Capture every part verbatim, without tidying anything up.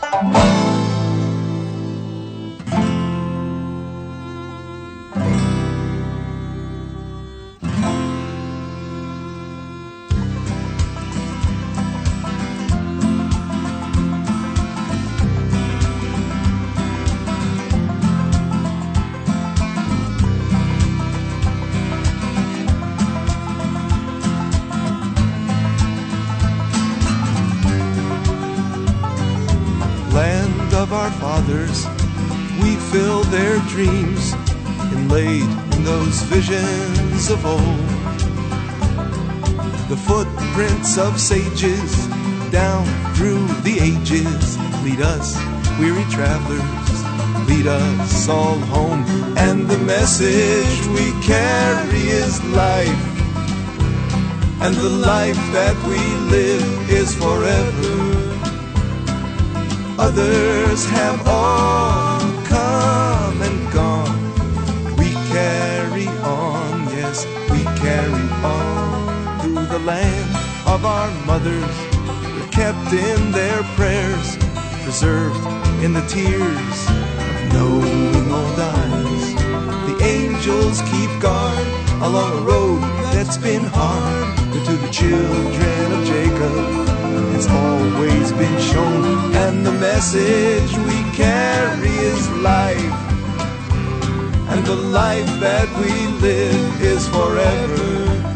Land of our fathers, we fill their dreams, inlaid in those visions of old. The footprints of sages down through the ages lead us, weary travelers, lead us all home. And the message we carry is life, and the life that we live is forever. Others have all come and gone. We carry on, yes, we carry on through the land of our mothers. We're kept in their prayers, preserved in the tears of knowing old eyes. The angels keep guard along a road that's been hard, but to the children of Jacob it's always been shown. And the message we carry is life, and the life that we live is forever.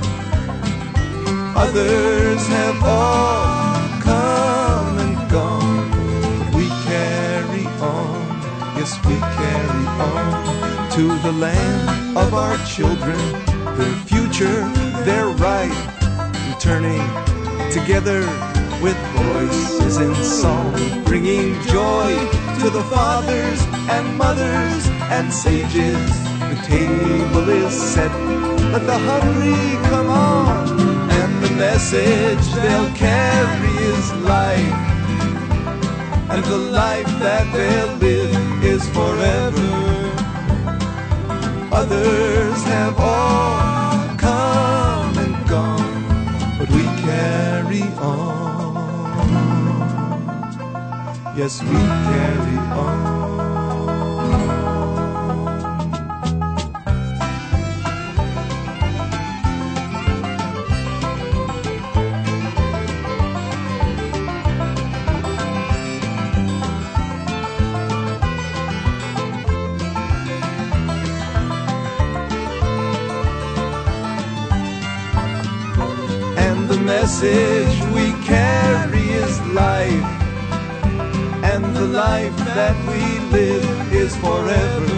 Others have all come and gone, but we carry on, yes we carry on to the land of our children, their future, their right, returning together with voices in song, bringing joy to the fathers and mothers and sages. The table is set, let the hungry come on, and the message they'll carry is life, and the life that they'll live is forever. Others have all come and gone, but we carry on. Yes, we carry on. And the message we carry is life, and the life that we live is forever.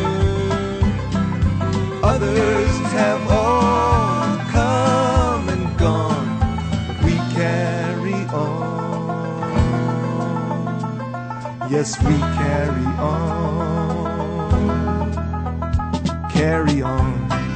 Others have all come and gone, but we carry on. Yes, we carry on. Carry on.